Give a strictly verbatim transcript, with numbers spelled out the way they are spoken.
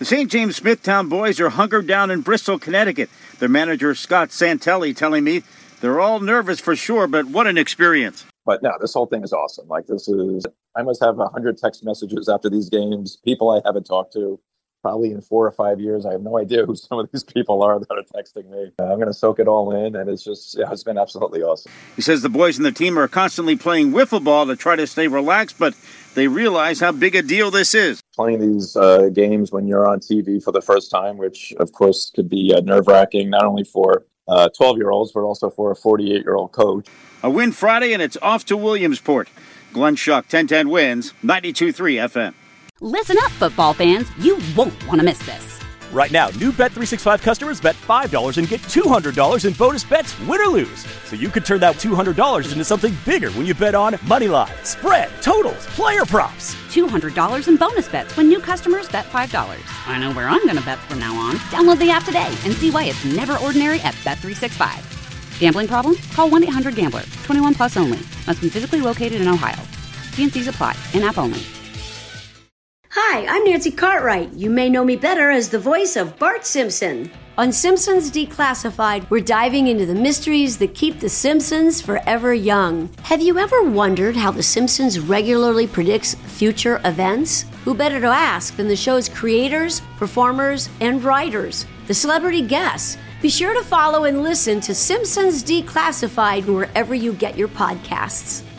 The Saint James Smithtown boys are hunkered down in Bristol, Connecticut. Their manager, Scott Santelli, telling me they're all nervous for sure, but what an experience. But no, this whole thing is awesome. Like this is, I must have a hundred text messages after these games, people I haven't talked to probably in four or five years. I have no idea who some of these people are that are texting me. Uh, I'm going to soak it all in. And it's just, yeah, it's been absolutely awesome. He says the boys and the team are constantly playing wiffle ball to try to stay relaxed, but they realize how big a deal this is. Playing these uh, games when you're on T V for the first time, which of course could be uh, nerve-wracking, not only for uh, twelve-year-olds, but also for a forty-eight-year-old coach. A win Friday, and it's off to Williamsport. Glenn Schuck, ten ten wins, ninety-two point three F M. Listen up, football fans. You won't want to miss this. Right now, new Bet three sixty-five customers bet five dollars and get two hundred dollars in bonus bets, win or lose. So you could turn that two hundred dollars into something bigger when you bet on money line, spread, totals, player props. two hundred dollars in bonus bets when new customers bet five dollars. I know where I'm going to bet from now on. Download the app today and see why it's never ordinary at Bet three sixty-five. Gambling problem? Call one eight hundred gambler. twenty-one plus only. Must be physically located in Ohio. T and C's apply. In-app only. Hi, I'm Nancy Cartwright. You may know me better as the voice of Bart Simpson. On Simpsons Declassified, we're diving into the mysteries that keep the Simpsons forever young. Have you ever wondered how the Simpsons regularly predicts future events? Who better to ask than the show's creators, performers, and writers, the celebrity guests? Be sure to follow and listen to Simpsons Declassified wherever you get your podcasts.